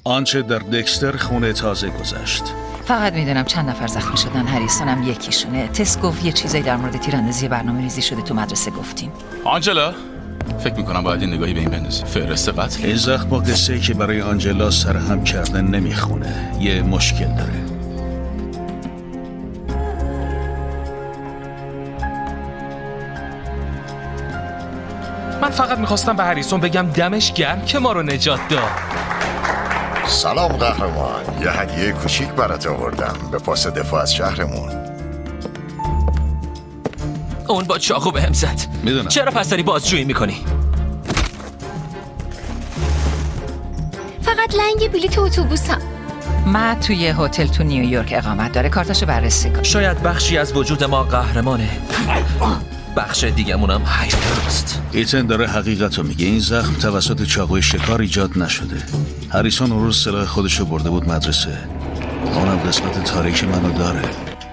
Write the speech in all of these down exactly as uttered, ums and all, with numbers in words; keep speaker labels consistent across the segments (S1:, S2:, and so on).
S1: آنچه در دکستر خونه تازه گذشت.
S2: فقط میدونم چند نفر زخمی شدن. هریسون هم یکیشونه. تس گفت یه چیزایی در مورد تیراندازی برنامه ریزی شده تو مدرسه گفتین.
S3: آنجلا فکر میکنم باید این نگاهی به این بندازی. فهرست قتل.
S1: این زخم با قصه‌ای که برای آنجلا سرهم کرده نمیخونه. یه مشکل داره.
S4: من فقط میخواستم به هریسون بگم دمش گرم که ما رو نجات داد.
S5: سلام قهرمان، یه هدیه کوچیک برات آوردم به پاس دفاع از شهرمون.
S6: اون با چاقو بهم زد.
S1: میدونم.
S6: چرا پس داری بازجویی میکنی؟
S7: فقط لنگ بلیط اتوبوسم.
S2: من توی هتل تو نیویورک اقامت داره. کارتاشو بررسی کن.
S6: شاید بخشی از وجود ما قهرمانه، بخش دیگه‌مونم حیاتاست.
S1: ایتن داره حقیقتو میگه. این زخم توسط چاقوی شکار ایجاد نشده. هریسون اون روز سلاح خودشو برده بود مدرسه. اونم قسمت تاریک منو داره.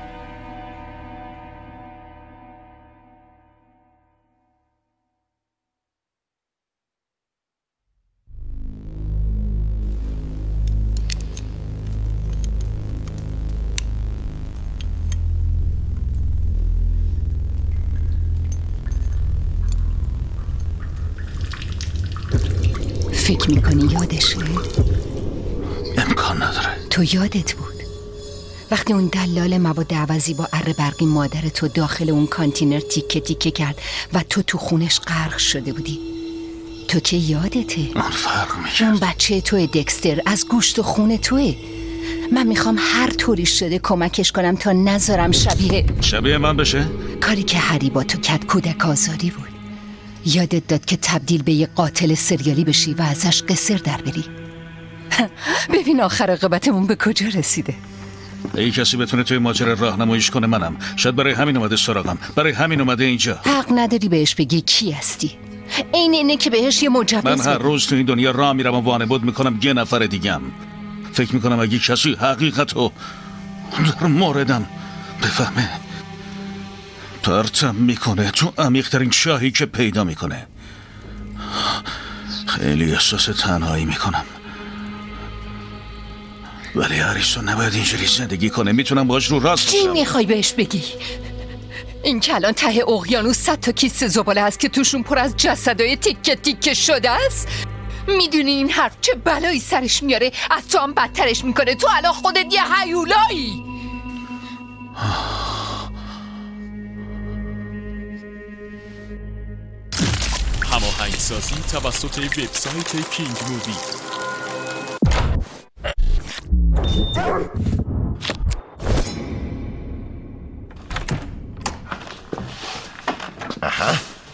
S8: فکر میکنی یادشه؟
S1: امکان نداره.
S8: تو یادت بود وقتی اون دلال مواد عوضی با اره برقی مادر تو داخل اون کانتینر تیکه تیکه کرد و تو تو خونش غرق شده بودی. تو که یادته
S1: اون فرق میکرد.
S8: اون بچه توی دکستر، از گوشت و خون توی. من میخوام هر طوری شده کمکش کنم تا نذارم شبیه
S1: شبیه من بشه؟
S8: کاری که هری با تو کرد کودک آزاری بود. یادت داد که تبدیل به یه قاتل سریالی بشی و ازش قصر در بری. ببین آخر عاقبتمون به کجا رسیده.
S1: ای کسی بتونه توی ماجرا راهنماییش کنه منم. شاید برای همین اومده سراغم، برای همین اومده اینجا.
S8: حق نداری بهش بگی کی هستی. این اینه که بهش یه مجوز
S1: من هر
S8: بده.
S1: روز تو این دنیا راه میرم و وانمود میکنم یه نفر دیگم. فکر میکنم اگه کسی حقیقتو در موردم بفهمه پرتم میکنه تو عمیق‌ترین چاهی که پیدا میکنه. خیلی احساس تنهایی میکنم، ولی هریسون نباید اینجوری زندگی کنه. میتونم باش رو راست
S8: چی
S1: بشم.
S8: میخوای بهش بگی؟ این که الان ته اقیانوس صد تا کیسه زباله هست که توشون پر از جسدای تیکه تیکه شده است. میدونی این حرف چه بلایی سرش میاره؟ از تو هم بدترش میکنه. تو الان خودت یه هیولایی.
S9: هماهنگسازی توسط وبسایت کینگ مووی.
S5: آها.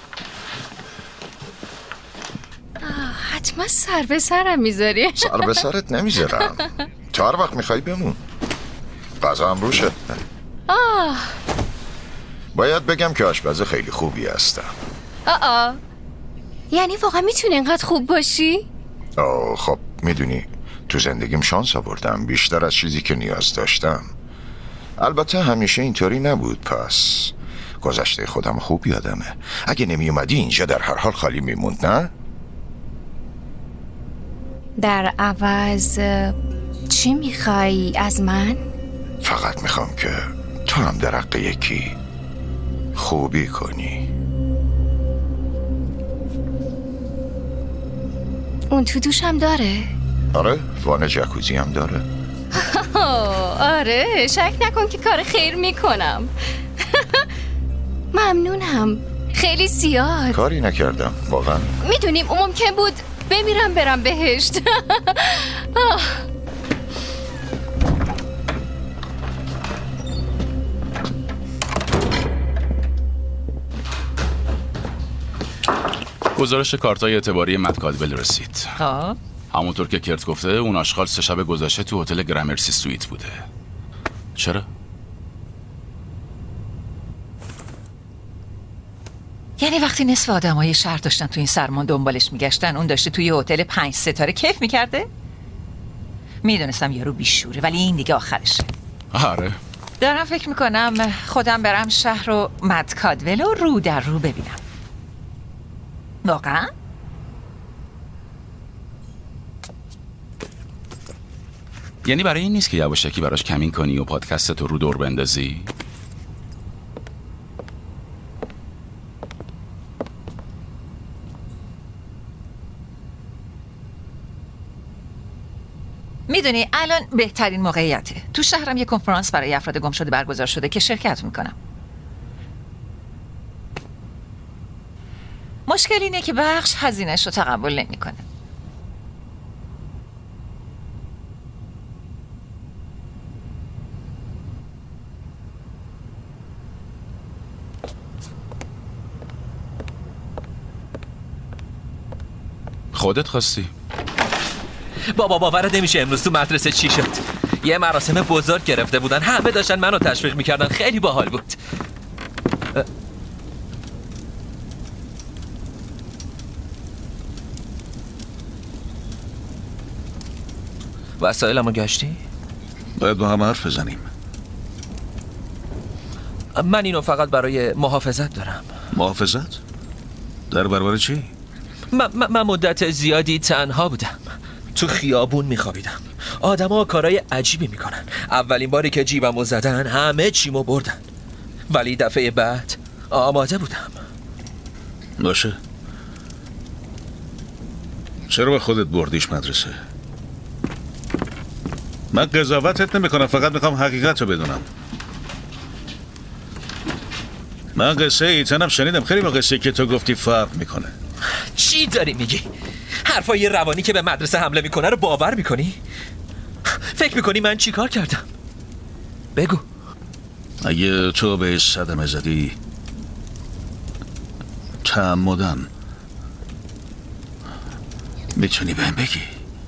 S7: حتما سر به سرم میذاری.
S5: سر به سرت نمیذارم. تا هر وقت میخوای بمون. غذا هم روشه.
S7: آه.
S5: باید بگم که آشپز خیلی خوبی هستم.
S7: آه یعنی واقعا میتونی اینقدر خوب باشی؟
S5: آه خب میدونی تو زندگیم شانس آوردم بیشتر از چیزی که نیاز داشتم. البته همیشه اینطوری نبود. پس گذشته خودم خوب یادمه. اگه نمی اومدی اینجا در هر حال خالی میموند، نه؟
S7: در عوض چی میخوای از من؟
S5: فقط میخوام که تو هم در حق یکی خوبی کنی.
S7: اون تو دوشم داره؟
S5: آره، وان جکوزی هم داره.
S7: آره، شک نکن که کار خیر میکنم. ممنونم، خیلی زیاد.
S5: کاری نکردم واقعا.
S7: میدونیم ممکن بود بمیرم برم بهشت.
S3: گزارش کارتای اعتباری مت کادول رسید.
S2: خب
S3: همونطور که کرت گفته اون آشغال سه شب گذشته تو هتل گرامرسی سویت بوده. چرا؟
S2: یعنی وقتی نصف آدمای شهر داشتن تو این سرمان دنبالش میگشتن، اون داشته توی هتل پنج ستاره کیف میکرده؟ میدونستم یارو بیشوره، ولی این دیگه آخرشه.
S3: آره.
S2: دارم فکر میکنم خودم برم شهر رو مت کادول رو رو در رو ببینم. واقعا؟
S3: یعنی برای این نیست که یواشکی براش کمین کنی و پادکست رو رو دور بندازی؟
S2: میدونی الان بهترین موقعیته. تو شهرم یه کنفرانس برای افراد گم شده برگزار شده که شرکت میکنم. مشکل اینه که بخش هزینه‌اش رو تقبل نمیکنه.
S3: خودت خواستی؟
S6: بابا باورت نمیشه امروز تو مدرسه چی شد. یه مراسم بزرگ گرفته بودن، همه داشتن منو تشویق میکردن، خیلی باحال بود. وسایلمو گشتی؟
S1: باید با هم حرف بزنیم.
S6: من اینو فقط برای محافظت دارم.
S1: محافظت؟ در برابر چی؟
S6: من, من مدت زیادی تنها بودم، تو خیابون میخوابیدم. آدم ها کارای عجیبی میکنن. اولین باری که جیبمو زدن همه چیمو بردن، ولی دفعه بعد آماده بودم.
S1: باشه، چرا با خودت بردیش مدرسه؟ من قضاوتت نمیکنم، فقط میخوام حقیقت رو بدونم. من قصه ایتنم شنیدم، خیلی با قصه که تو گفتی فرق میکنه.
S6: چی داری میگی؟ حرفای روانی که به مدرسه حمله میکنه رو باور میکنی؟ فکر میکنی من چی کار کردم؟ بگو.
S1: اگه تو به صدمه زدی تعمدن، میتونی بهم بگی؟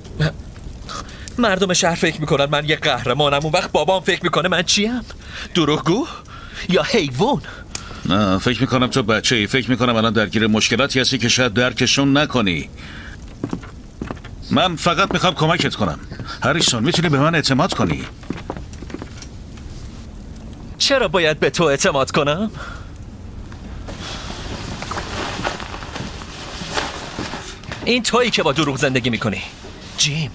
S6: مردم شهر فکر میکنن من یه قهرمانم، اون وقت بابام فکر میکنه من چیم؟ دروغگو یا حیوان؟
S1: نه، فکر میکنم تو بچه ای. فکر میکنم الان درگیر مشکلاتی هستی که شاید درکشون نکنی. من فقط میخوام کمکت کنم. هریسون، میتونی به من اعتماد کنی؟
S6: چرا باید به تو اعتماد کنم؟ این تویی که با دروغ زندگی میکنی جیم.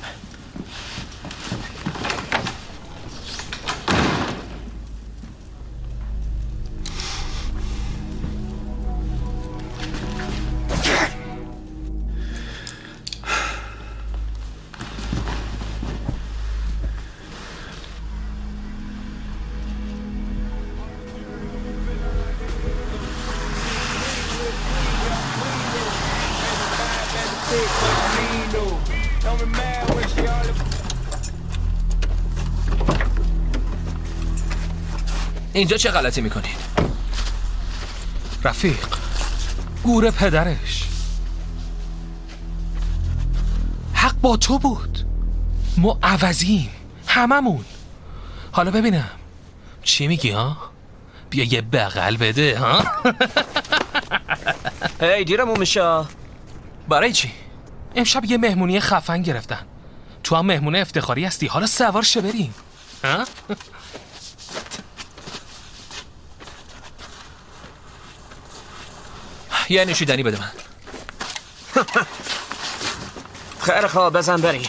S6: اینجا چه غلطی میکنین؟
S4: رفیق، گور پدرش. حق با تو بود. ما عوضیم هممون. حالا ببینم چی میگی ها؟ بیا یه بغل بده ها.
S6: هی دیرمون میشه. برای چی؟
S4: امشب یه مهمونی خفن گرفتن. تو هم مهمونه افتخاری هستی، حالا سوار شه بریم ها؟
S6: یه نوشیدنی بده من.
S10: خیلی خواب، بزن بریم.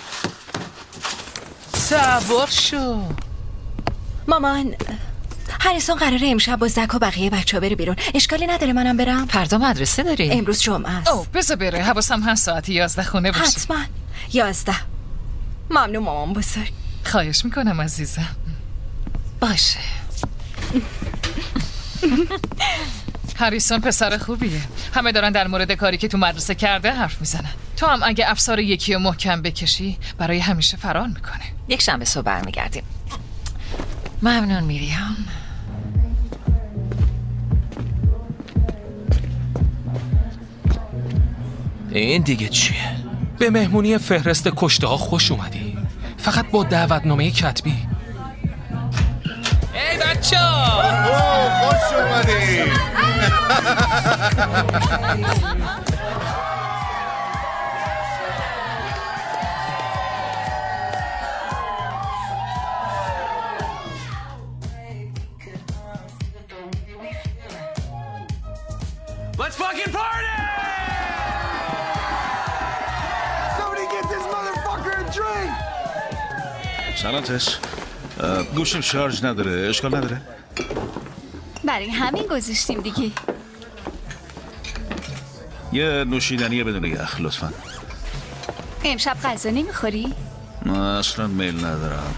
S4: سوار شو.
S7: مامان، هریسون قراره امشب با زک و بقیه بچه ها بره بیرون. اشکالی نداره منم برم؟
S2: فردا مدرسه داری؟
S7: امروز جمعه است.
S8: اوه بذار بره، حواسم هست ساعت یازده خونه باشه.
S7: حتما یازده. ممنون مامان بزرگ.
S8: خواهش میکنم عزیزم.
S2: باشه.
S8: هریسون پسر خوبیه. همه دارن در مورد کاری که تو مدرسه کرده حرف میزنن. تو هم اگه افسار یکی رو محکم بکشی برای همیشه فرار میکنه.
S2: یک شنبه صبح برمیگردیم. ممنون میریام.
S6: این دیگه چیه؟
S4: به مهمونی فهرست کشته ها خوش اومدی، فقط با دعوتنامه کتبی.
S6: ای بچه ها
S5: خوش اومدی.
S6: Let's fucking party!
S10: Somebody get this motherfucker a drink!
S1: سلام تس. گوشم شارژ نداره، اشکال نداره؟
S7: برای همین گذاشتیم دیگه.
S1: یه نوشیدنی بدون یخ لطفا.
S7: امشب غذا نمیخوری؟
S1: نه اصلا میل ندارم.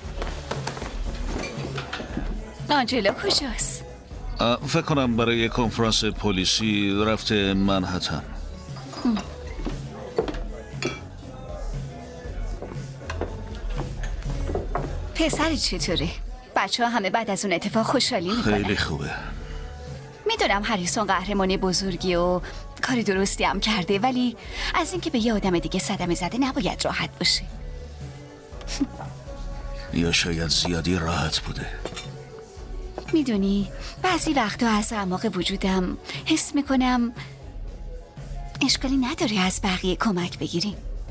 S7: آنجلا کجاست؟
S1: فکر کنم برای کنفرانس پلیسی رفته منهتن.
S7: پسری چطوره؟ بچه ها همه بعد از اون اتفاق خوشحالی میکنن.
S1: خیلی خوبه.
S7: میدونم هریسون قهرمان بزرگی و کار درستی هم کرده، ولی از اینکه به یه آدم دیگه صدمه زده نباید راحت باشه.
S1: یا شاید زیادی راحت بوده.
S7: میدونی بعضی وقتا از اعماق وجودم حس میکنم اشکالی نداره از بقیه کمک بگیریم.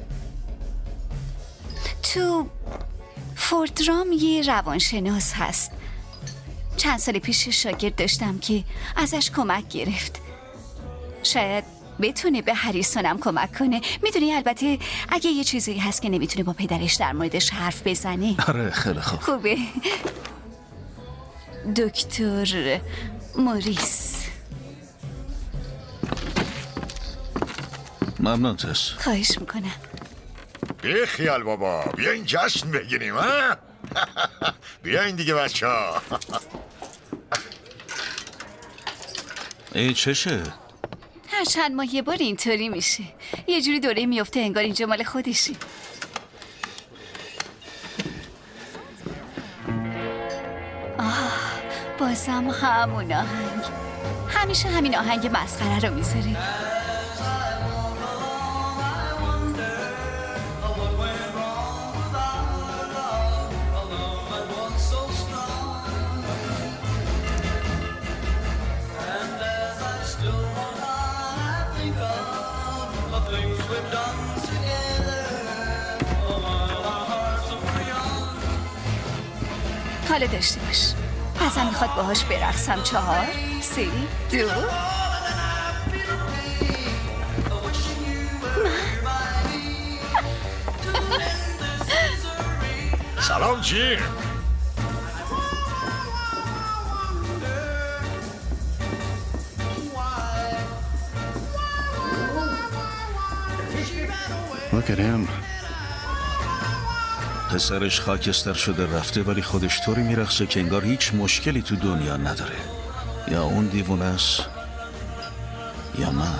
S7: تو فوردرام یه روانشناس هست. چند سال پیش شاگرد داشتم که ازش کمک گرفت. شاید بتونه به هریسونم کمک کنه. میدونی البته اگه یه چیزی هست که نمیتونه با پدرش در موردش حرف بزنه.
S1: آره خیلی خوب.
S7: خوبه. دکتر موریس.
S1: ممنون تس.
S7: خواهش میکنم.
S5: بی خیال بابا، بیاین جشن بگیریم ها. بیاین دیگه بچه ها.
S1: ای چشه؟
S7: هر چند ماه یه بار اینطوری میشه. یه جوری دوره میفته انگار اینجا مال خودشی. آه بازم همون آهنگ. همیشه همین آهنگ مسخره رو میذاره. حالا داشته باش. ازم میخواد باهاش برقصم. چهار سه دو.
S5: سلام جیم.
S11: Look at him.
S1: پسرش خاکستر شده رفته ولی خودش طوری میرقصه که انگار هیچ مشکلی تو دنیا نداره. یا اون دیوونه است یا من.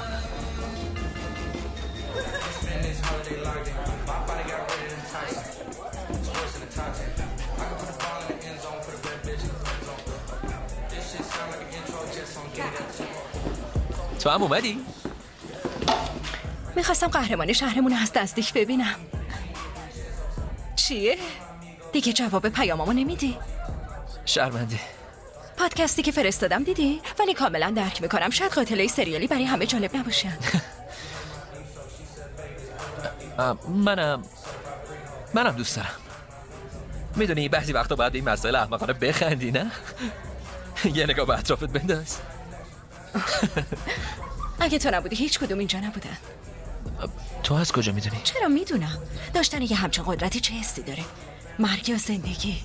S6: تو هم اومدی؟
S7: میخواستم قهرمان شهرمون رو از نزدیک ببینم. چیه؟ دیگه جواب پیامامو نمیدی؟
S6: شرمنده.
S7: پادکستی که فرستادم دیدی؟ ولی کاملا درک میکنم شاید قاتلای سریالی برای همه جالب نباشن.
S6: منم منم دوست دارم. میدونی بعضی وقتا باید این مسائل احمقانه بخندی نه؟ یه نگاه به اطرافت بنداز.
S7: اگه تو نبودی هیچ کدوم اینجا نبودن.
S6: تو از کجا میدونی؟
S7: چرا میدونم. داشتن یه همچین قدرتی چه حسی داره؟ مرگ یا زندگی؟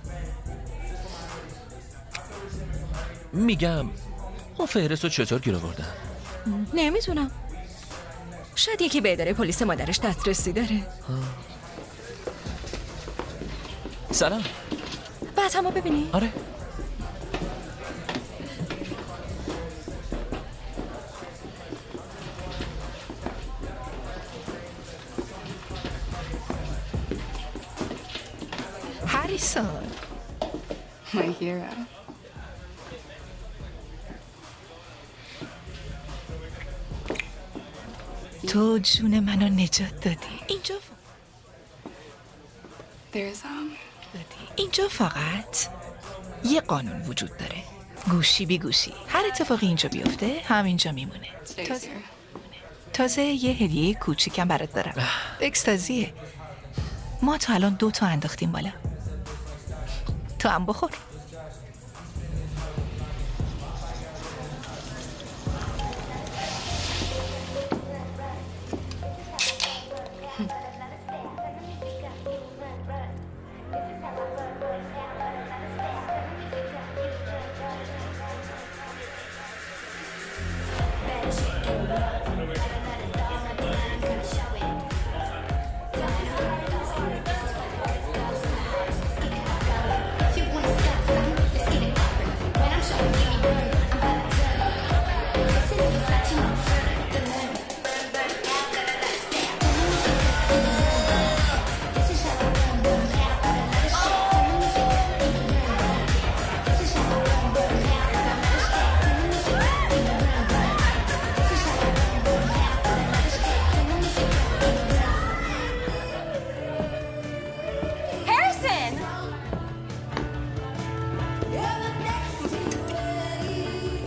S6: میگم اون فهرست رو چطور گیر آوردن؟
S7: نمیدونم. شاید یکی به اداره پلیس مادرش دسترسی داره.
S6: سلام.
S7: بعد همو ببینی؟
S6: آره.
S8: Harrison, my hero.
S2: تو جون منو نجات دادی. اینجا ف...
S8: There's um.
S2: اینجا فقط یه قانون وجود داره. گوشی بی گوشی. هر اتفاقی اینجا بیفته همینجا میمونه. تازه تازه یه هدیه کوچیکم برات دارم. اکستازیه. ما تا الان دو تا انداختیم بالا. تو هم بخور.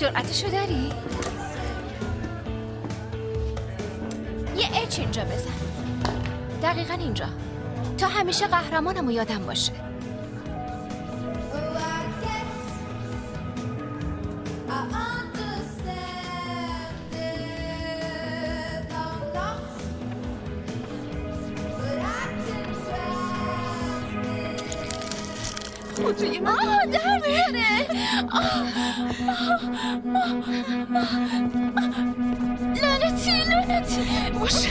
S7: جرأتشو داری؟ یه اچ اینجا بزن. دقیقاً اینجا. تا همیشه قهرمانمو یادم باشه.
S8: توی من آه در میاره. لعنتی لعنتی باشه.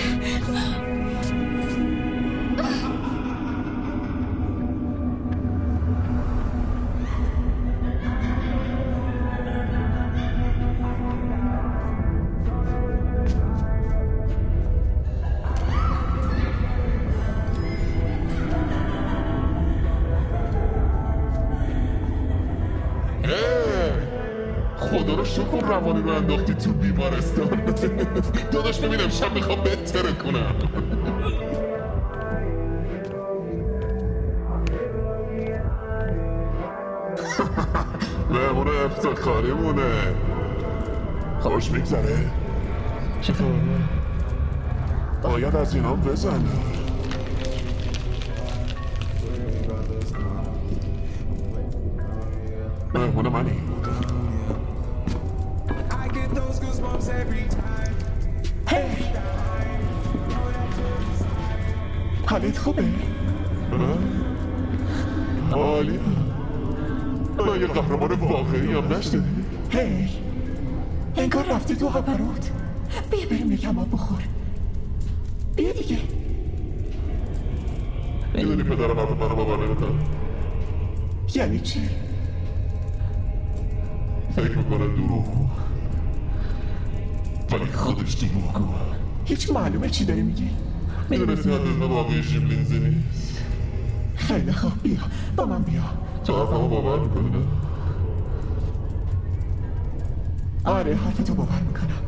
S11: خدا رو شکر روانی رو انداختی تو بیمارستان. داداش ببینم شب میخوام بهتره کنم. مهمون افتخاری مونه. خوش میگذره؟ چطور؟ باید از اینام بزنی. مهمون منی. حالت خوبه؟ عالی. من یه قهرمان واقعی هم نشدی؟ هی انگار رفتی تو هپروت. بیا بریم یکم آب بخور. بیا دیگه. میدونی پدرم حرف منو باور نمیکنه. یعنی چی؟ فکر میکنه دروغگو، ولی خودش دروغگو. هیچ معلومه چی داری میگی؟ میدونستی حدث واقعی شیبلینزی نیست. خیلی خوب بیا با من بیا. تو حرفمو باور میکنی نه؟ آره حرفتو باور میکنم.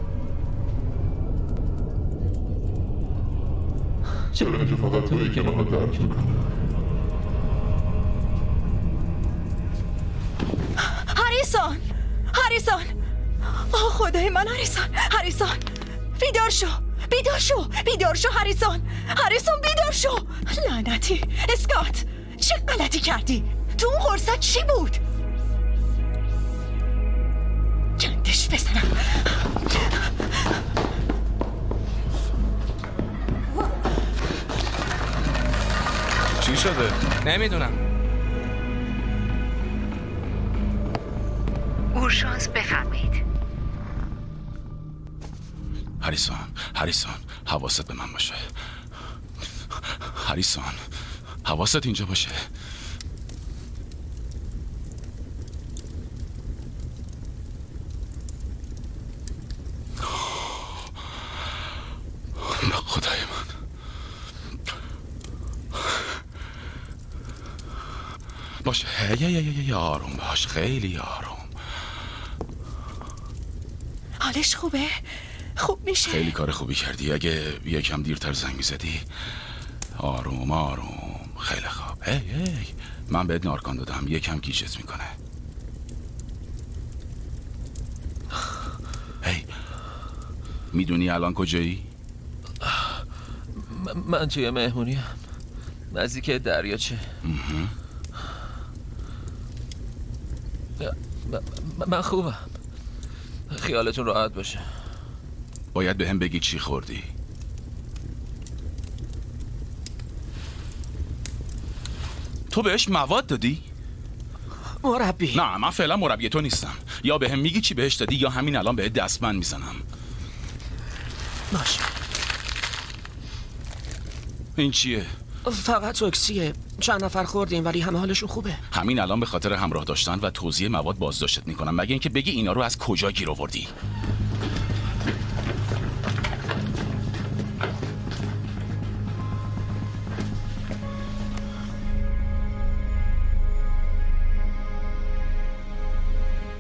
S11: چرا اینجا فقط تویی که من درک میکنم؟
S2: هریسون هریسون آه خدای من هریسون هریسون بیدار شو بیدار شو بیدار شو هریسون هریسون بیدار شو. لعنتی اسکات چه غلطی کردی؟ تو اون قرصت چی بود؟ جندش بزنم.
S3: چی شده؟
S4: نمیدونم.
S12: اورژانس بفرمایید.
S3: هریسون هریسون حواست به من باشه. هریسون حواست اینجا باشه. به خدای من. باشه یه یه یه آروم باش. خیلی آروم.
S2: حالش خوبه؟ خوب میشه؟
S3: خیلی کار خوبی کردی. اگه یکم دیرتر زنگ میزدی. آروم آروم. خیلی خوب. هی هی من بهت نارکان دادم. یکم گیجت میکنه. هی میدونی الان کجایی؟
S6: من توی مهمونیم نزدیک دریاچه. من خوبم. خیالتون راحت باشه.
S3: باید به هم بگی چی خوردی. تو بهش مواد دادی؟
S10: مربی.
S3: نه من فعلا مربی تو نیستم. یا به هم میگی چی بهش دادی یا همین الان بهت دستبند میزنم.
S10: باشه.
S3: این چیه؟
S10: فقط توکسیه. چند نفر خوردیم ولی همه حالشون خوبه.
S3: همین الان به خاطر همراه داشتن و توزیع مواد بازداشتت میکنم، مگه اینکه بگی اینا رو از کجا گیر آوردی.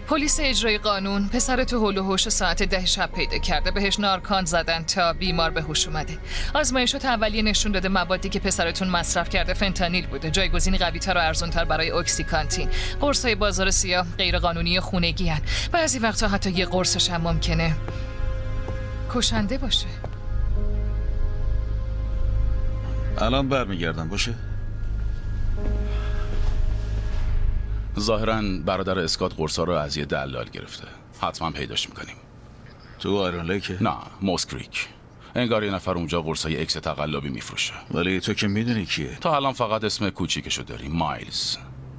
S8: پلیس اجرای قانون پسر تو هول و هوش ساعت ده شب پیدا کرده. بهش نارکان زدن تا بیمار به هوش اومده. آزمایشات اولیه نشون داده موادی که پسرتون مصرف کرده فنتانیل بوده. جایگزینی قوی‌تر و ارزان‌تر برای اکسیکانتین. قرص‌های بازار سیاه غیر قانونی خونگی هن. بعضی وقتا حتی یه قرصش هم ممکنه کشنده باشه.
S1: الان برمیگردم باشه؟
S3: ظاهراً برادر اسکات قرصا رو از یه دلال گرفته. حتما پیداش میکنیم.
S1: تو آیرون لیک؟
S3: نه، موسکریک. انگار یه نفر اونجا قرصای اکس تقلبی میفروشه.
S1: ولی تو که میدونی کیه.
S3: تا الان فقط اسم کوچیکشو داریم، مایلز.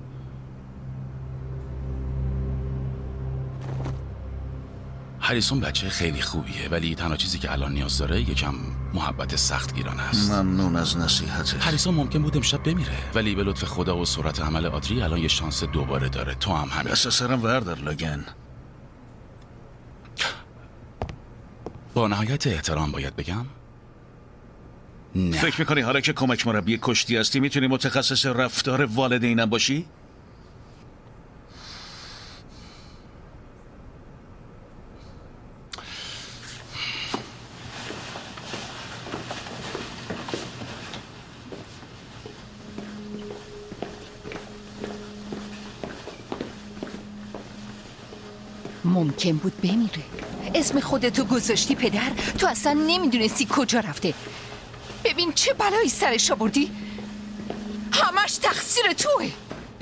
S3: هریسون بچه خیلی خوبیه، ولی تنها چیزی که الان نیاز داره یکم محبت سخت گیرانه است.
S1: ممنون از نصیحتت.
S3: هریسون ممکن بود امشب بمیره، ولی به لطف خدا و سرعت عمل آدری الان یه شانس دوباره داره. تو هم همین.
S1: دست سرم وردار لاگن.
S3: با نهایت احترام باید بگم نه.
S1: فکر میکنی حالا که کمک مربی کشتی هستی میتونی متخصص رفتار والدینم باشی؟
S8: ممکن بود بمیره. اسم خودتو گذاشتی پدر، تو اصلا نمیدونستی کجا رفته. ببین چه بلایی سرش آوردی. همش تقصیر توه.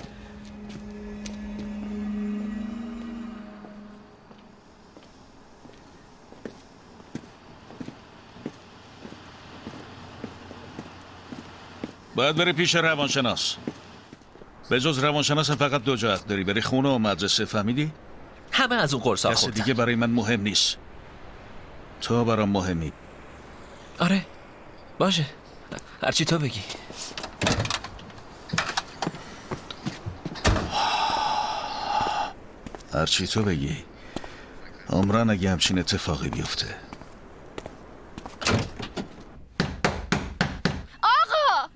S1: باید بری پیش روانشناس. به جز روانشناس فقط دو جا حق داری، بری خونه و مدرسه. فهمیدی؟
S6: همه از اون قرصا خوردن.
S1: کسی دیگه برای من مهم نیست. تو برام مهمی.
S6: آره باشه، هرچی تو بگی.
S1: هرچی تو بگی. عمران اگه همچین اتفاقی بیفته.
S7: آقا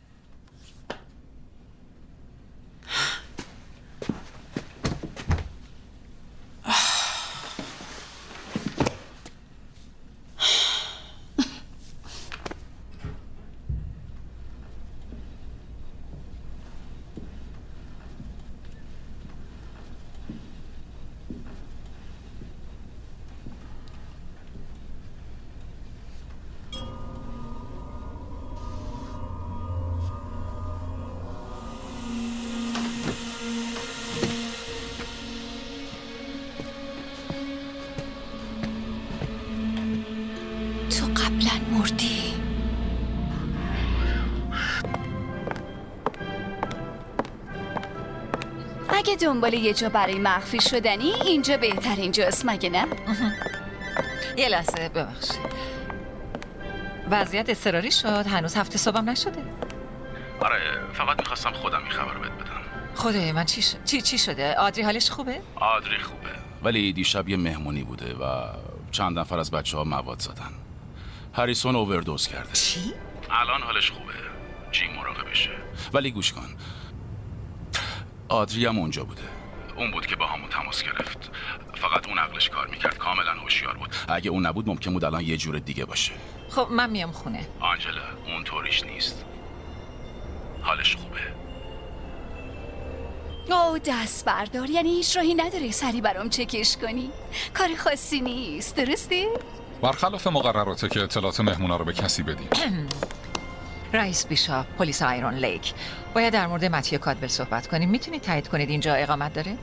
S7: تو قبلا مردی. اگه دنبال یه جا برای مخفی شدنی، اینجا بهترین جاست مگه نه؟
S2: یه لحظه ببخشید. وضعیت اضطراری شد. هنوز هفته صبحم نشده.
S3: آره فقط میخواستم خودم این خبر رو بهت بدم.
S2: خدای من چی شد؟ چی چی شده؟ آدری حالش خوبه؟
S3: آدری خوبه، ولی دیشب یه مهمونی بوده و چند نفر از بچه ها مواد زدن. هریسون اووردوز کرده.
S2: چی؟
S3: الان حالش خوبه، جیم مراقبشه. ولی گوش کن، آدری هم اونجا بوده. اون بود که با همون تماس گرفت. فقط اون عقلش کار میکرد، کاملا هوشیار بود. اگه اون نبود ممکن بود الان یه جور دیگه باشه.
S2: خب من میام خونه.
S3: آنجلا اون طوریش نیست، حالش خوبه.
S7: او دست بردار، یعنی هیچ راهی نداره سری برام چکش کنی؟ کار خاصی نیست، درسته؟
S13: برخلاف مقرراته که اطلاعات مهمونا رو به کسی بدیم.
S2: رئیس بیشاپ، پلیس آیرون لیک، باید در مورد متیو کادبل صحبت کنیم. میتونید تایید کنید اینجا اقامت داره؟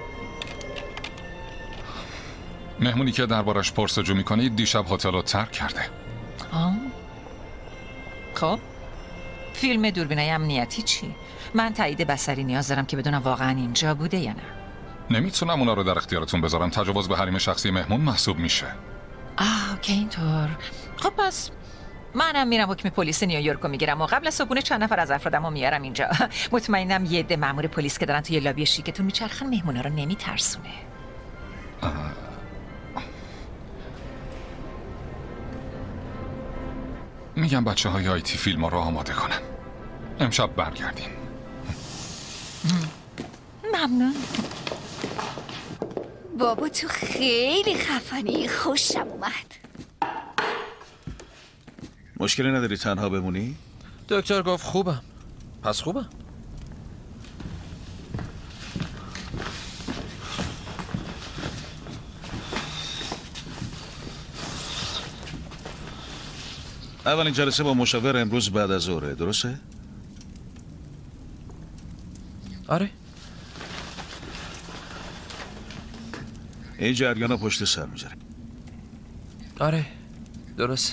S13: مهمونی که دربارش پرسجو میکنید دیشب هتل رو ترک کرده.
S2: آه. خب فیلم دوربینای امنیتی چی؟ من تایید بصری نیاز دارم که بدونم واقعا اینجا بوده یا نه.
S13: نمیتونم اونا رو در اختیارتون بذارم، تجاوز به حریم شخصی مهمون محسوب میشه.
S2: آه که اینطور. خب پس منم میرم حکم پلیس نیویورک رو میگیرم و قبل از صبحونه چند نفر از افرادمو میارم اینجا. مطمئنم یه عده مأمور پلیس که دارن توی لابی شیکتون میچرخن مهمونا رو نمیترسونه.
S13: میگم بچه های آیتی فیلم رو آماده کنن، امشب برگردیم.
S2: ممنون.
S7: بابا تو خیلی خفنی، خوشم اومد.
S1: مشکلی نداری تنها بمونی؟
S6: دکتر گفت خوبم. پس خوبم.
S1: اولین جلسه با مشاور امروز بعد از ظهره، درسته؟
S6: آره.
S1: این جریان رو پشت سر میذاره.
S6: آره درسته.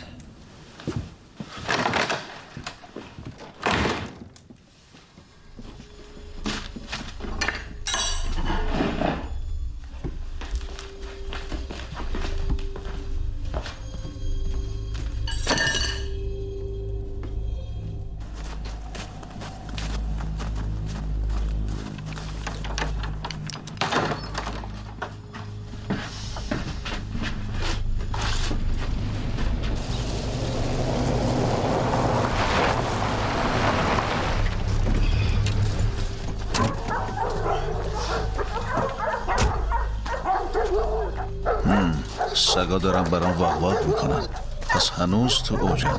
S1: سگا دارن برام واق واق میکنن، پس هنوز تو اوجن.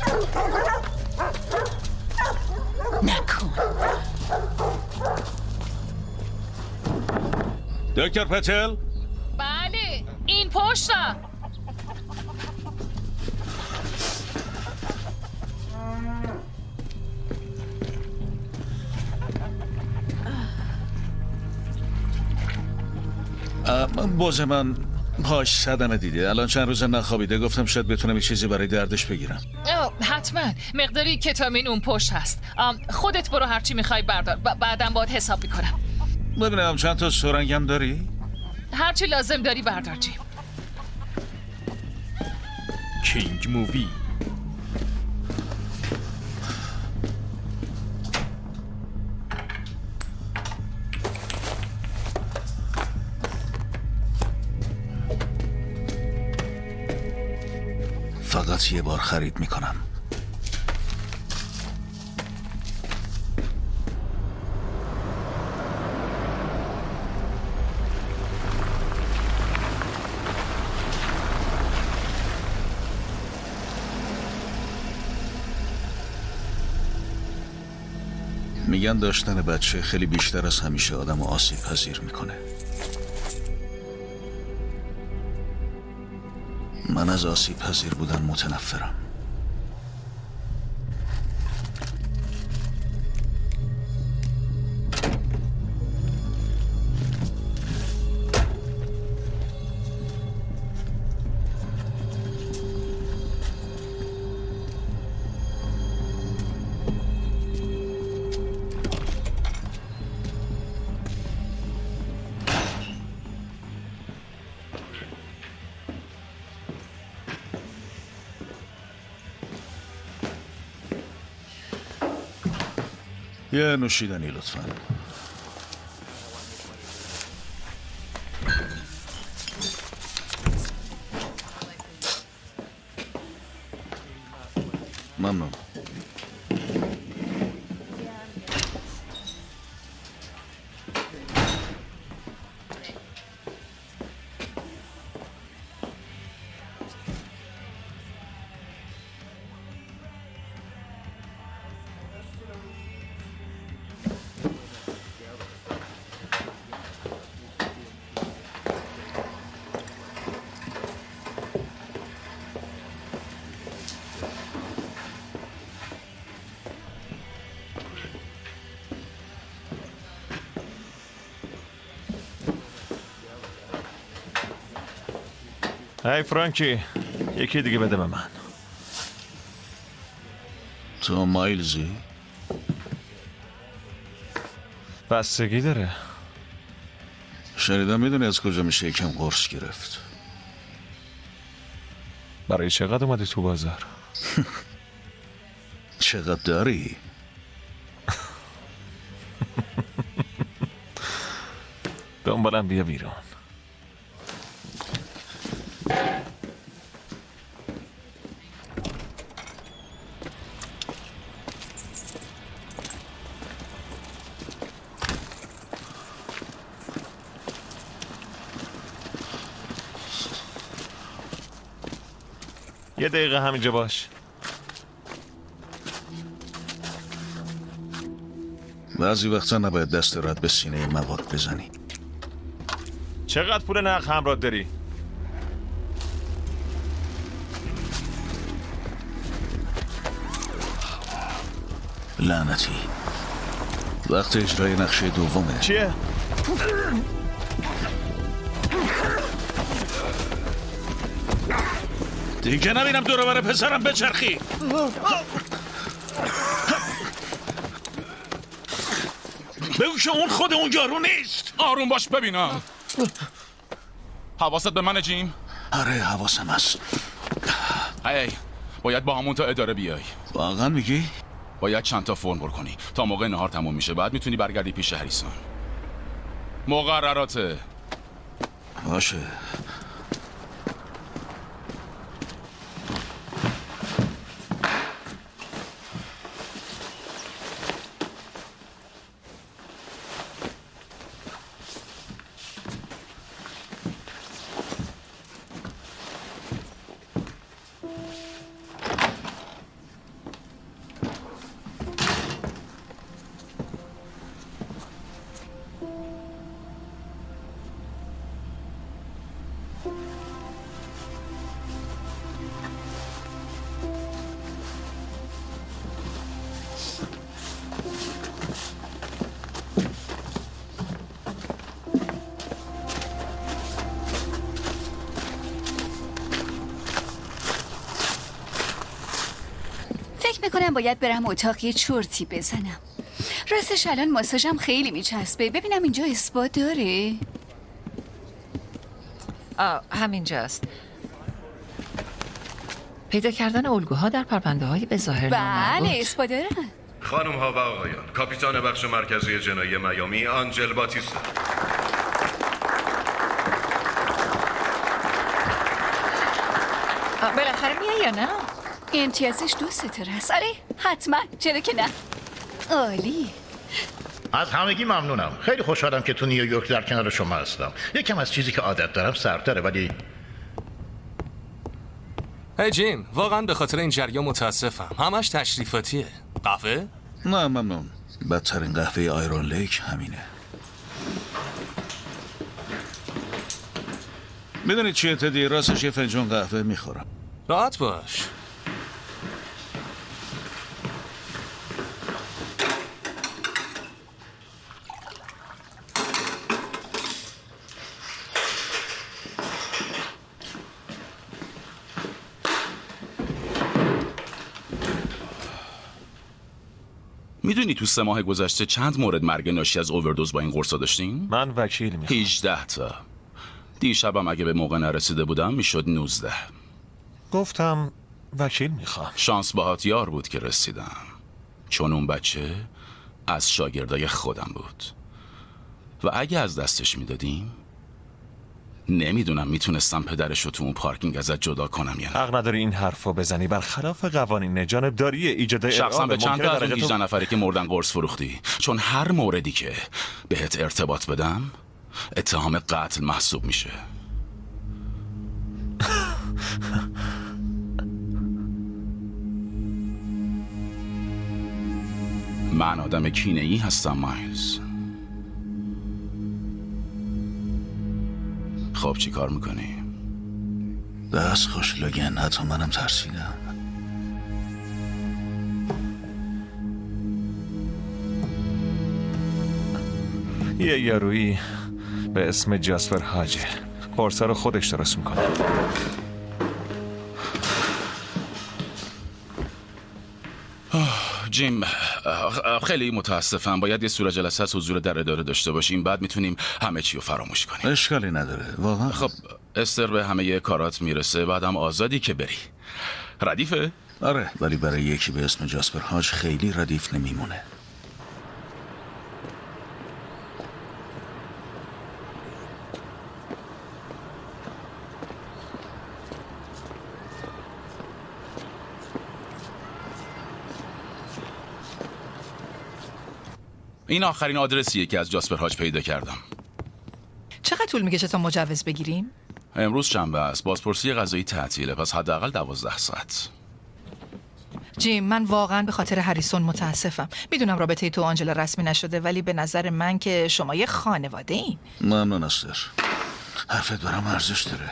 S2: نکن.
S1: دکتر پتل؟
S14: بله این پشتم.
S1: باز من پاش صدمه دیده، الان چند روز نخوابیده، گفتم شاید بتونم یه چیزی برای دردش بگیرم.
S14: حتما مقداری کتامین اون پشت هست. خودت برو هرچی میخوای بردار، بعدم باید حساب میکنم.
S1: ببینم چند تا سرنگم داری؟
S14: هرچی لازم داری بردار جیم.
S9: کینگ مووی.
S1: فقط یه بار خرید میکنم. میگن داشتن بچه خیلی بیشتر از همیشه آدم رو آسیب پذیر میکنه. من از آسیب پذیر بودن متنفرم. یه نوشیدنی لطفاً. ممنون.
S15: هی فرانکی، یکی دیگه بده به من.
S1: تو مایلزی؟
S15: بستگی داره.
S1: شنیدم میدونی از کجا میشه یکم قرص گرفت.
S15: برای چقدر اومدی تو بازار؟
S1: چقدر داری؟
S15: دنبالم بیا بیرون. یه دقیقه همینجا باش.
S1: بعضی وقتا نباید دست رد به سینه مواد بزنی.
S15: چقدر پول نقد همراه داری؟
S1: لعنتی وقت اجرای نقشه دومه.
S15: چیه؟
S1: دیگه نبینم دور بره پسرم بچرخی. بگو که اون خود اون یارو نیست.
S3: آروم باش ببینم. حواست به من جیم؟
S1: آره حواسم هست.
S3: هی باید با همون تا اداره بیای.
S1: واقعا میگی؟
S3: باید چند تا فرم پر کنی تا موقع نهار تموم میشه. بعد میتونی برگردی پیش هریسون. مقرراته.
S1: باشه.
S7: میکنم باید برم اتاق یه چرتی بزنم. راستش الان ماساژم خیلی میچسبه. ببینم اینجا اسپا داره؟
S2: آه همینجاست. پیدا کردن الگوها در پرونده های به ظاهر
S7: بله اسپا دارن.
S16: خانم ها و آقایان، کاپیتان بخش مرکزی جنایی میامی آنجل باتیستا.
S2: بالاخره میای یا نه؟
S7: امتیازش دو ستاره است. آره حتما، چرا که نه. عالی.
S17: از همگی ممنونم. خیلی خوشحالم که تو نیویورک در کنار شما هستم. یکم از چیزی که عادت دارم سردتره ولی
S4: هی جیم، واقعا به خاطر این جریان متاسفم. همش تشریفاتیه. قهوه؟
S1: نه ممنون. بدترین قهوه آیرون لیک همینه. میدونید چیه تدی؟ راستش یه فنجان قهوه میخورم.
S4: راحت باش.
S3: میدونی تو سه ماه گذشته چند مورد مرگ ناشی از اووردوز با این قرصا داشتیم؟
S15: من وکیل میخوام.
S3: هجده تا. دیشبم اگه به موقع نرسیده بودم میشد نوزده.
S15: گفتم وکیل میخوام.
S3: شانس باهات یار بود که رسیدم، چون اون بچه از شاگردای خودم بود و اگه از دستش میدادیم نمیدونم میتونستم پدرش رو تو اون پارکینگ ازت جدا کنم یا نه.
S15: حق نداری این حرفو بزنی. برخلاف قوانین جانبداری ایجاد
S3: شخصا به چند تا از اون
S15: تو...
S3: هجده نفری که مردن قرص فروختی، چون هر موردی که بهت ارتباط بدم اتهام قتل محسوب میشه. من آدم کینه‌ای هستم مایلز. خب چی کار میکنی؟
S1: دست خوش لگن، حتی منم ترسیدم.
S15: یه یارویی به اسم جاسپر هاجه قرصا رو خودش درست میکنه.
S3: جیم خیلی متاسفم، باید یه صورت جلسه از حضور در اداره داشته باشیم، بعد میتونیم همه چی رو فراموش کنیم.
S1: اشکالی نداره واقعا.
S3: خب استر به همه یه کارات میرسه، بعدم آزادی که بری. ردیفه؟
S1: آره، ولی برای یکی به اسم جاسپر هاج خیلی ردیف نمیمونه.
S3: این آخرین آدرسیه که از جاسپر هاج پیدا کردم.
S2: چقدر طول میکشه تا مجوز بگیریم؟
S3: امروز شنبه است. بازپرسی غذایی تعطیله، پس حداقل دوازده ساعت.
S2: جیم، من واقعا به خاطر هریسون متاسفم. میدونم رابطه تو و آنجلا رسمی نشده، ولی به نظر من که شما یه خانواده این.
S1: ممنون استر، حرفت برام ارزش داره.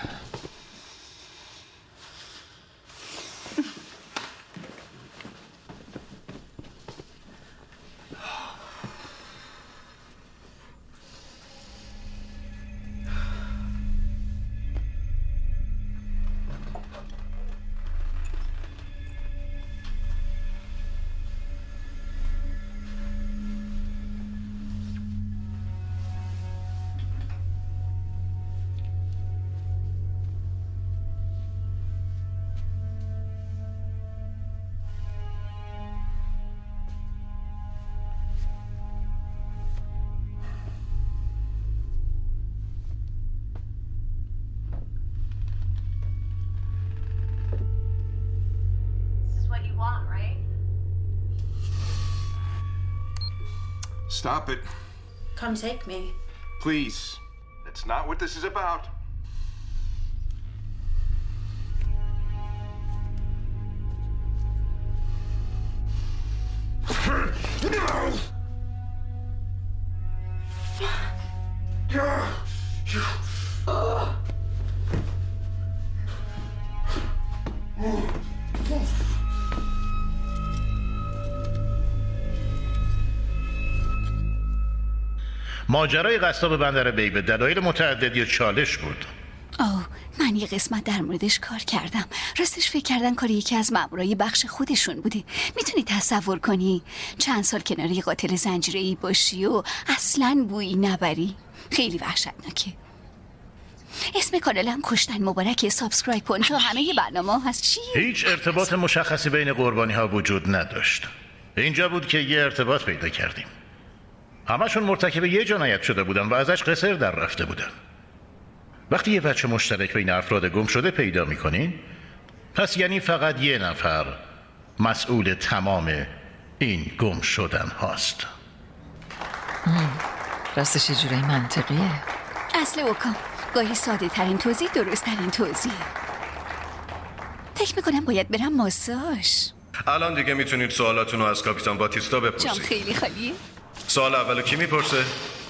S18: Stop it.
S19: Come take me.
S18: Please. That's not what this is about.
S17: ماجرای قصد به بندر بی به دلایل متعددی و چالش بود.
S7: آه، من یه قسمت در موردش کار کردم. راستش فکر کردن کار یکی از مامورای بخش خودشون بوده. میتونی تصور کنی چند سال کنار یه قاتل زنجیره‌ای باشی و اصلاً بویی نبری؟ خیلی وحشتناکه. اسم کانالم کشتن مبارکه. سابسکرایب کن تو همه ی برنامه هست. چی؟
S17: هیچ ارتباط مشخصی بین قربانی ها وجود نداشت. اینجا بود که یه ارتباط پیدا کردیم. همشون مرتکب یه جنایت شده بودن و ازش قصر در رفته بودن. وقتی یه بچه مشترک بین افراد گم شده پیدا میکنین، پس یعنی فقط یه نفر مسئول تمام این گم شدن هاست.
S2: راستش یه جورای منطقیه.
S7: اصل اوکام گاهی ساده ترین توضیح درست ترین توضیح. فکر میکنم باید برم ماساژ.
S16: الان دیگه میتونید سوالاتون رو از کاپیتان باتیستا بپرسید.
S7: جام خیلی خالیه.
S16: سوال اولو کی میپرسه؟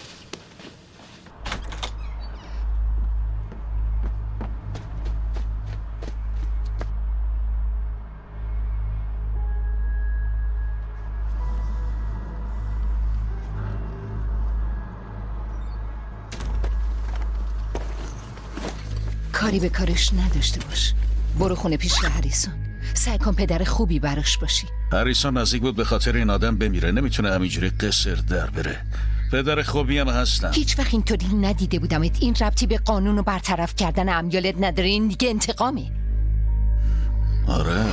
S8: کاری به کارش نداشته باش. برو خونه پیش هریسون. سعی کن پدر خوبی براش باشی.
S1: هریسون نزدیک بود به خاطر این آدم بمیره. نمیتونه همینجوری قصر در بره. پدر خوبی هم هستم.
S8: هیچ وقت اینطوری ندیده بودمت. این ربطی به قانون و برطرف کردن امیالت نداره. این دیگه انتقامه.
S1: آره.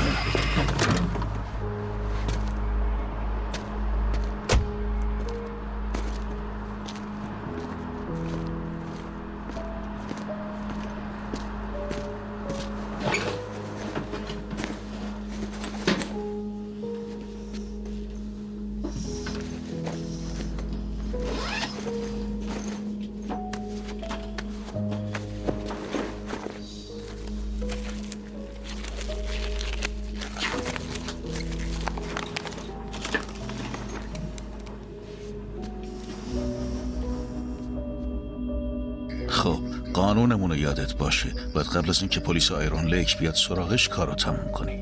S1: خب قانونمون رو یادت باشه. باید قبل از اینکه پلیس آیرون لیک بیاد سراغش کارو تموم کنی.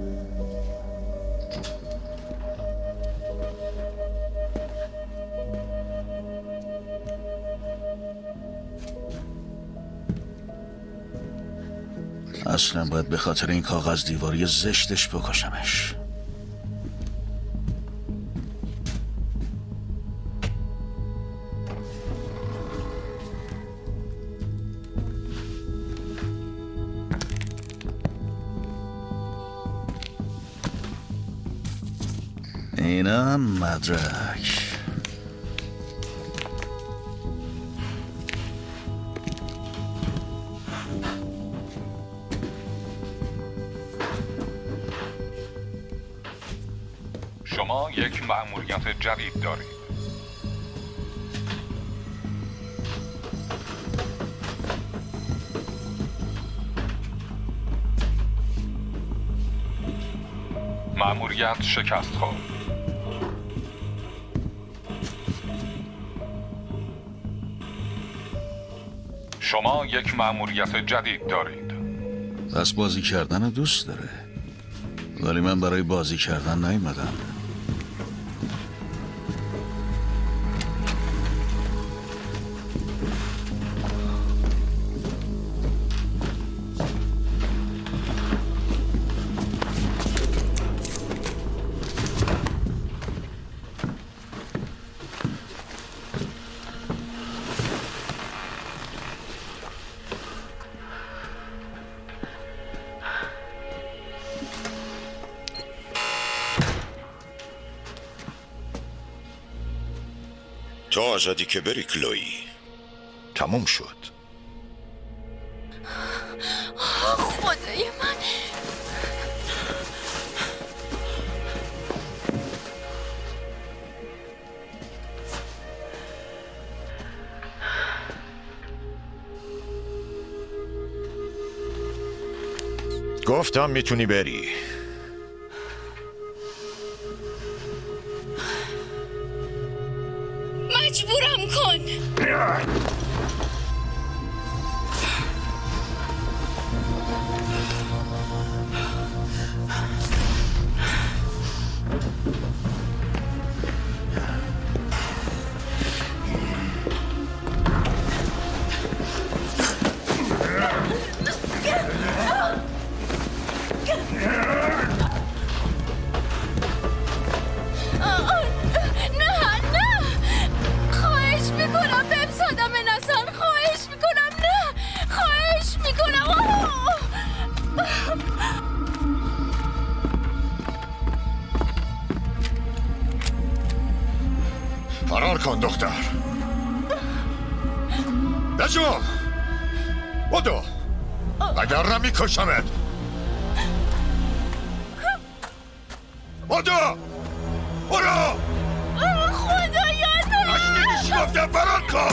S1: اصلا باید به خاطر این کاغذ دیواری زشتش بکشمش. اینم مدرک.
S13: شما یک مأموریت جدید دارید. مأموریت شکست خورد. شما یک مأموریت جدید دارید.
S1: پس بازی کردن دوست داره، ولی من برای بازی کردن نیومدم.
S5: تو آزادی که بری کلوی. تموم شد.
S8: خدای من.
S5: گفتم میتونی بری.
S8: مجبورم کن.
S5: فرار کن دختر. نجو بدو اگر نمیکشمت. بدو برو.
S8: خدایا
S5: نشنیدیش گفتم فرار کن.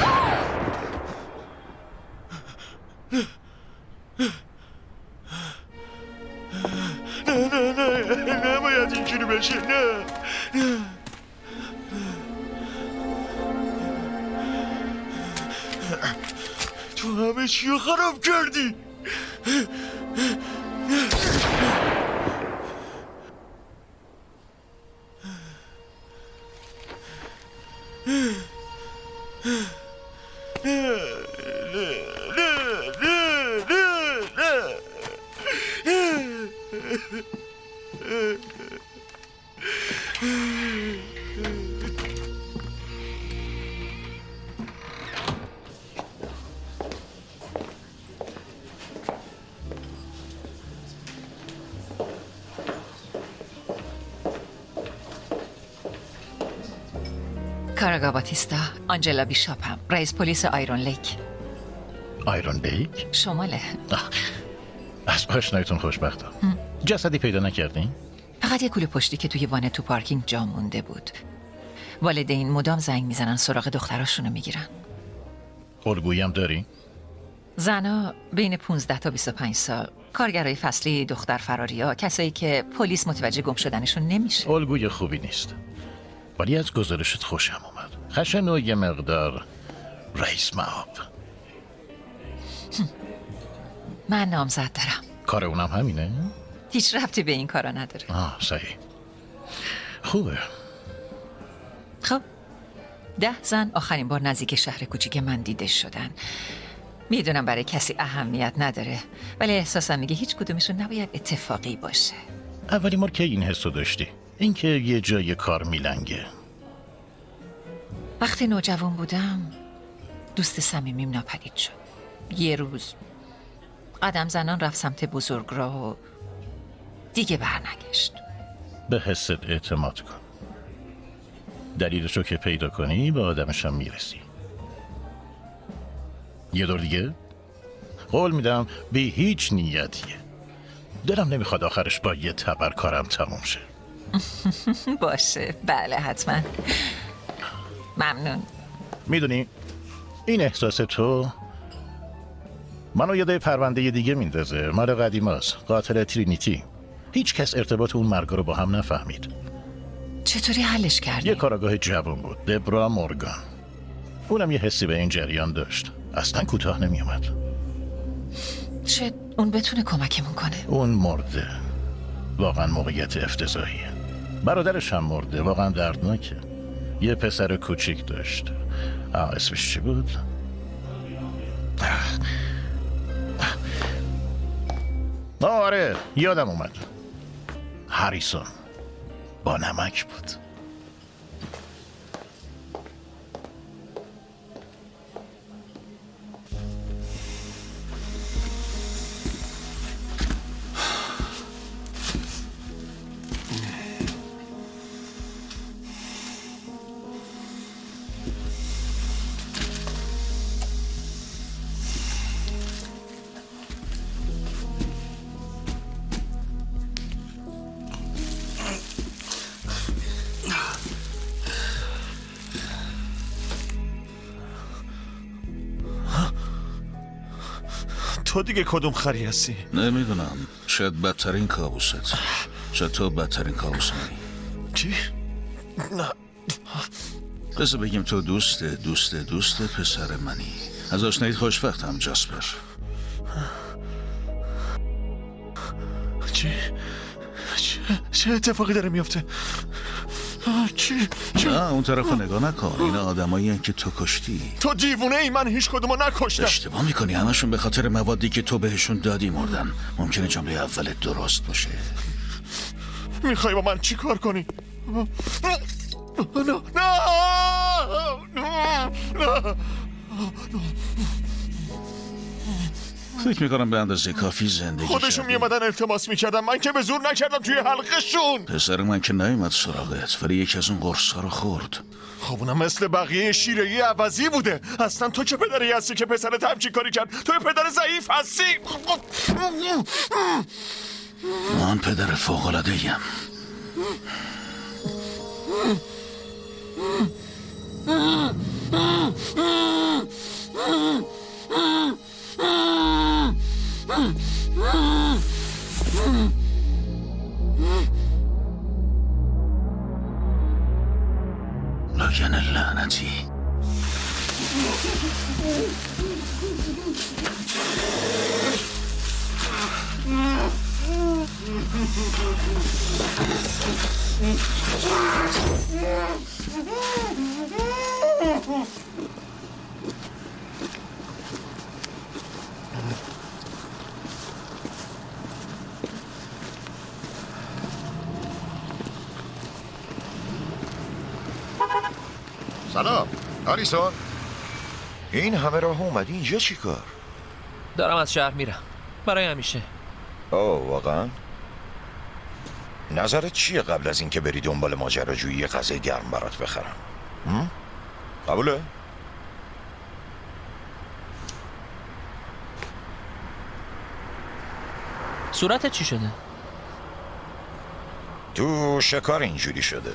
S5: نه نه نه نباید اینجوری بشه. نه تو همه چی رو خراب کردی.
S2: کاراگا باتیستا، آنجلا بیشاپم، رئیس پلیس آیرون لیک.
S17: آیرون لیک؟
S2: شماله.
S17: از آشنایتون خوشبختم. جسدی پیدا نکردین؟
S2: فقط یه کوله پشتی که توی وانه تو پارکینگ جا مونده بود. والدین مدام زنگ میزنن سراغ دختراشونو میگیرن.
S17: الگویی هم داری؟
S2: زنا بین پونزده تا بیست و پنج سال، کارگرای فصلی، دختر فراریا، کسایی که پلیس متوجه گم شدنشون نمیشه.
S17: الگوی خوبی نیست، ولی از گزارشت خوشم اومد. خشن و یه مقدار رئیس مآب.
S2: من نامزد دارم.
S17: کار اونم همینه؟
S2: هیچ ربطی به این کارا نداره.
S17: آه صحیح. خوبه.
S2: خب ده زن آخرین بار نزدیک شهر کوچیک من دیده شدن. میدونم برای کسی اهمیت نداره، ولی احساسم میگه هیچ کدومشون نباید اتفاقی باشه.
S17: اولی بار که این حسو داشتی؟ اینکه یه جای کار میلنگه.
S2: وقتی نوجوان بودم دوست صمیمیم ناپدید شد. یه روز قدم زنان رفت سمت بزرگراه و دیگه برنگشت.
S17: به حست اعتماد کن. دلیلشو که پیدا کنی به آدمشم میرسی. یه دور دیگه قول میدم به هیچ نیتیه. دلم نمیخواد آخرش با یه تبر کارم تموم شه.
S2: باشه، بله حتما. ممنون.
S17: میدونی این احساس تو منو یاد پرونده دیگه میندازه. مال قدیماست، قاتل ترینیتی. هیچ کس ارتباط اون مرگ رو با هم نفهمید.
S2: چطوری حلش کردی؟
S17: یه کاراگاه جوان بود، دبرا مورگان. اونم یه حسی به این جریان داشت. اصلا کوتاه نمی اومد.
S2: شاید اون بتونه کمکمون کنه.
S17: اون مرده. واقعا موقعیت افتضاحیه. برادرش هم مرده. واقعا دردناکه. یه پسر کوچیک داشت. آه اسمش چی بود؟ آره یادم اومد. هریسون با نمک بود.
S15: تو دیگه کدوم خری هستی؟
S1: نمیدونم. شاید بدترین کابوست. شاید تو بدترین کابوس منی.
S15: چی؟ نه
S1: بذار بگیم تو دوست دوست دوست پسر منی. از آشناییت خوشوقتم جاسپر.
S15: چی؟ چه, چه اتفاقی داره میفته؟ چی؟ چی؟
S1: نه اون طرف نگاه نکن. این آدمایی هن که تو کشتی.
S15: تو دیوونه ای؟ من هیچ کدومو نکشتم.
S1: اشتباه میکنی. همشون به خاطر موادی که تو بهشون دادی مردن. ممکنه جمله اولت درست باشه.
S15: میخوای با من چی کار کنی؟ نه نه نه نه
S1: فکر میکنم به اندازه کافی زندگی
S15: خودشون میامدن التماس میکردن. من که به زور نکردم توی حلقشون.
S1: پسر من که نیومد سراغت ولی یکی از اون قرصا رو خورد.
S15: خب اونم مثل بقیه شیره‌ای عوضی بوده. اصلا تو چه پدری هستی که پسرت همچین کاری کرد؟ تو پدر ضعیف هستی.
S1: من پدر فوق‌العاده ایم. لگن لعنتی.
S5: سلام هریسون. این همه راه اومدی اینجا چی کار؟
S6: دارم از شهر میرم برای همیشه.
S5: اوه واقعا؟ نظرت چیه قبل از اینکه بری دنبال ماجراجویی یه غذای گرم برات بخرم؟ هم؟ قبوله؟
S6: صورتت چی شده؟
S5: تو شکار اینجوری شده.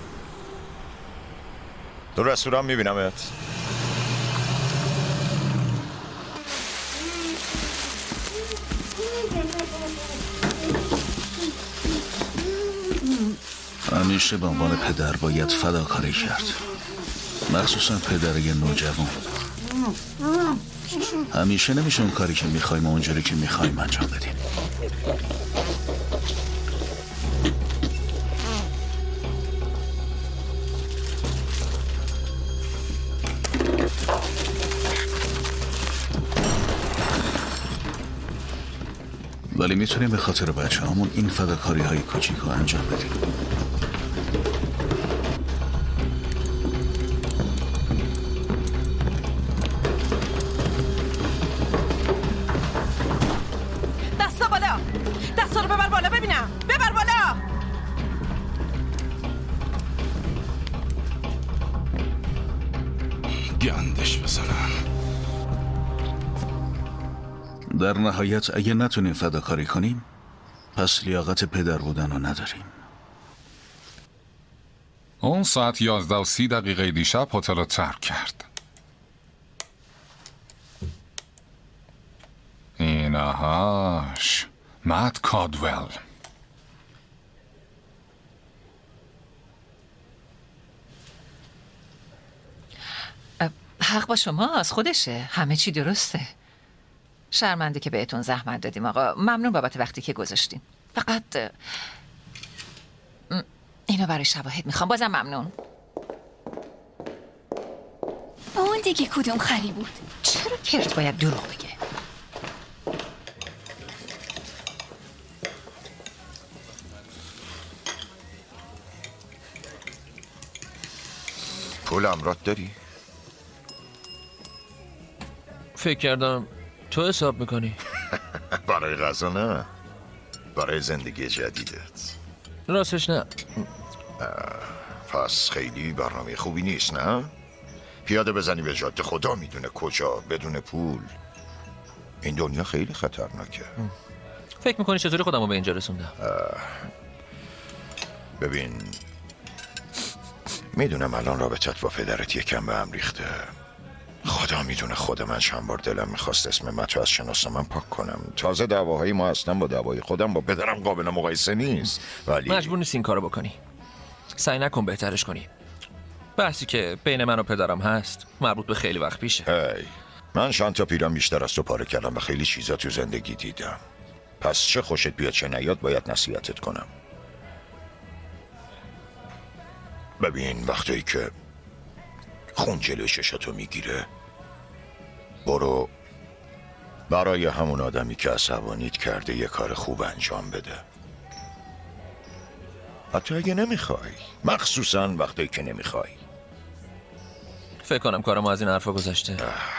S5: تو رستوران میبینمت.
S1: همیشه به عنوان پدر باید فداکاری کرد، مخصوصا پدر یه نوجوان. همیشه نمیشه اون کاری که میخوایم و اونجوری که میخوایم انجام بدیم. ولی میتونیم به خاطر بچه همون این فداکاری های کوچیک رو انجام بدیم.
S19: دستا بالا، دستا رو ببر بالا ببینم، ببر بالا.
S3: گندش بزنم.
S1: در نهایت اگه نتونیم فداکاری کنیم پس لیاقت پدر بودن رو نداریم.
S13: اون ساعت یازده و سی دقیقه دیشب هتل رو ترک کرد. اینهاش مت کادول.
S2: حق با شما از خودشه، همه چی درسته. شرمنده که بهتون زحمت دادیم آقا، ممنون بابت وقتی که گذاشتیم. فقط اینو برای شواهد میخوام. بازم ممنون.
S7: اون دیگه کدوم خری بود؟
S2: چرا کرد باید دروغ بگه؟
S5: پول امرات داری؟
S6: فکر کردم تو حساب میکنی.
S5: برای غذا نه، برای زندگی جدیدت.
S6: راستش نه.
S5: پس خیلی برنامه خوبی نیست نه؟ پیاده بزنی به جاده خدا میدونه کجا بدون پول. این دنیا خیلی خطرناکه.
S6: فکر میکنی چطوری خودمو به اینجا رسوندم؟
S5: ببین، میدونم الان رابطت با پدرت یکم به هم ریخته. خدا میدونه خود من چند بار دلم میخواست اسم متو از شناس من پاک کنم. تازه دعواهای ما اصلا با دعوای خودم با پدرم قابل مقایسه نیست. ولی
S6: مجبور نیست این کارو بکنی. سعی نکن بهترش کنی. بحثی که بین من و پدرم هست مربوط به خیلی وقت پیشه.
S5: هی من چند تا پیرم بیشتر از تو پاره کردم و خیلی چیزا تو زندگی دیدم. پس چه خوشت بیاد چه نیاد باید نصیحتت کنم. ببین، وقتی که خون جلوی چشاتو میگیره، برو برای همون آدمی که عصبانیت کرده یه کار خوب انجام بده. حتی اگه نمیخوای، مخصوصا وقتی که نمیخوای.
S6: فکر کنم کارم از این حرفا گذاشته.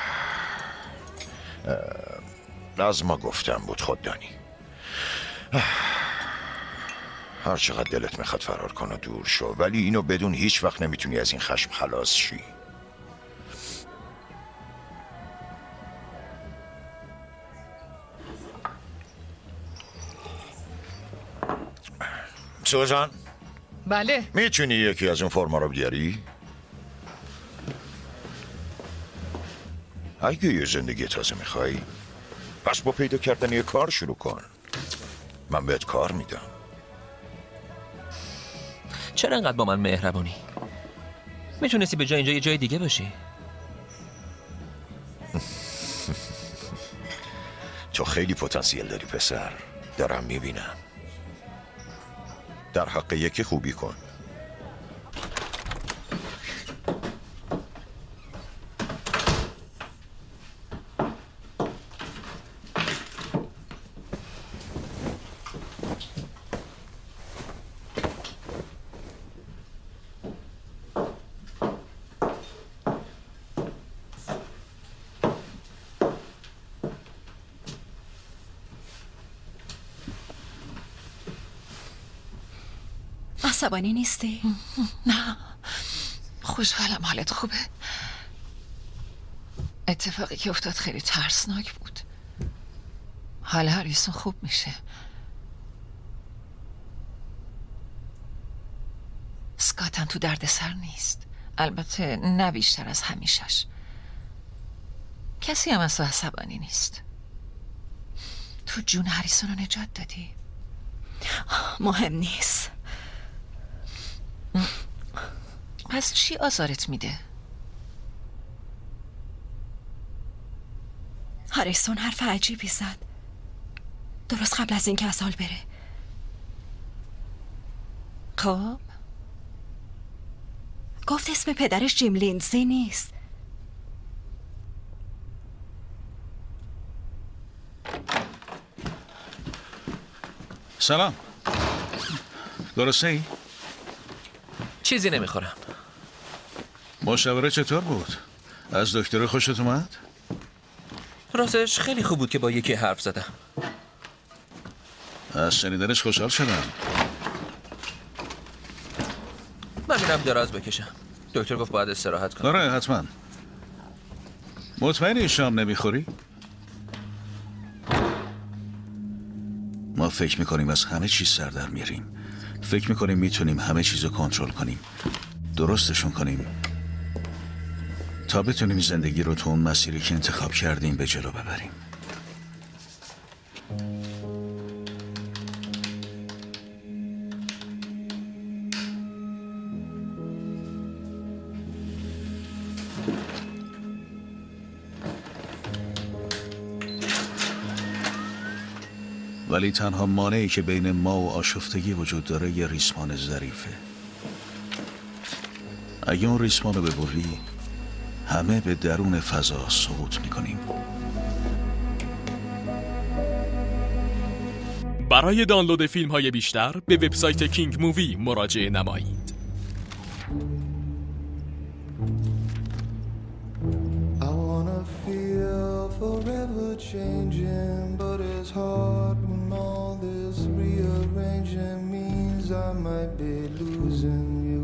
S5: از ما گفتم بود خوددانی. هر چقدر دلت میخواد فرار کن و دور شو، ولی اینو بدون هیچ وقت نمیتونی از این خشم خلاص شی. سوزان،
S14: بله.
S5: میتونی یکی از اون فرما رو بیاری؟ اگه یه زندگی تازه میخوای، پس با پیدا کردن یه کار شروع کن. من بهت کار میدم.
S6: چرا انقدر با من مهربونی؟ میتونستی به جای اینجا یه جای دیگه باشی.
S5: تو خیلی پتانسیل داری پسر، دارم میبینم. در حق یکی خوبی کن.
S7: عصبانی نیستی؟
S2: نه، خوشحالم. حالت خوبه؟ اتفاقی که افتاد خیلی ترسناک بود. حال هریسون خوب میشه. اسکاتم تو درد سر نیست، البته نه بیشتر از همیشش. کسی هم از تو عصبانی نیست. تو جون هریسون رو نجات دادی.
S7: مهم نیست.
S2: پس چی آزارت میده؟
S7: هریسون حرف عجیبی زد درست قبل از اینکه از حال بره.
S2: خب
S7: گفت اسم پدرش جیم لیندزی نیست.
S1: سلام. درسته ای؟
S6: چیزی نمیخورم.
S1: مشاوره چطور بود؟ از دکتر خوشت اومد؟
S6: راستش خیلی خوب بود که با یکی حرف زدم.
S1: از شنیدنش خوشحال شدم.
S6: من میرم دراز بکشم. دکتر گفت باید استراحت کنم.
S1: آره حتما. مطمئنی شام نمیخوری؟ ما فکر میکنیم از همه چیز سر در میاریم. فکر میکنیم میتونیم همه چیز رو کنترل کنیم، درستشون کنیم تا بتونیم زندگی رو تو اون مسیری که انتخاب کردیم به جلو ببریم. ولی تنها مانعی که بین ما و آشفتگی وجود داره یه ریسمان ظریفه. اگه اون ریسمان رو ببری همه به درون فضا سقوط میکنیم.
S9: برای دانلود فیلم های بیشتر به وبسایت کینگ مووی مراجعه نمایید.
S20: I wanna feel forever changing, but it's hard when all this rearranging means I might be losing you.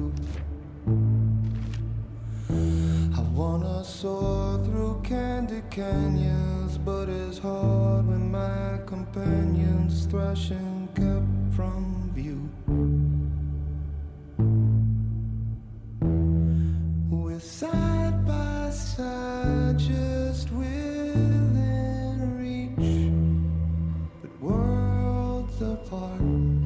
S20: I wanna soar through candy canyons, but it's hard when my companions thrashing kept from view. We're side by side, just within reach, but worlds apart.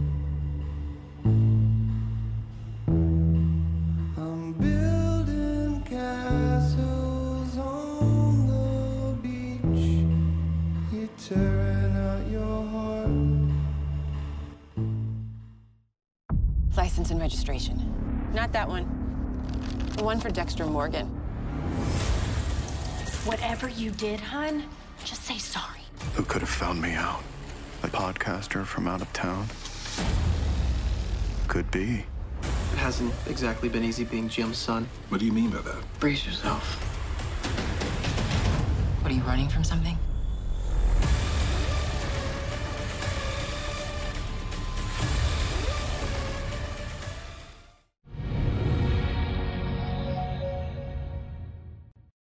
S20: I'm building castles on the beach. You're tearing out your heart.
S21: License and registration. Not that one. The one for Dexter Morgan.
S12: Whatever you did, hun, just say sorry.
S22: Who could have found me out? A podcaster from out of town? Could be.
S23: It hasn't exactly been easy being Jim's son.
S22: What do you mean by that?
S21: Brace yourself. What, are you running from something?